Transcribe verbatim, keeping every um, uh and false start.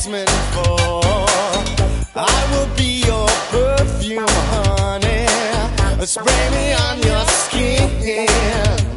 jasmine for. I will be your perfume, honey. Spray me on your skin.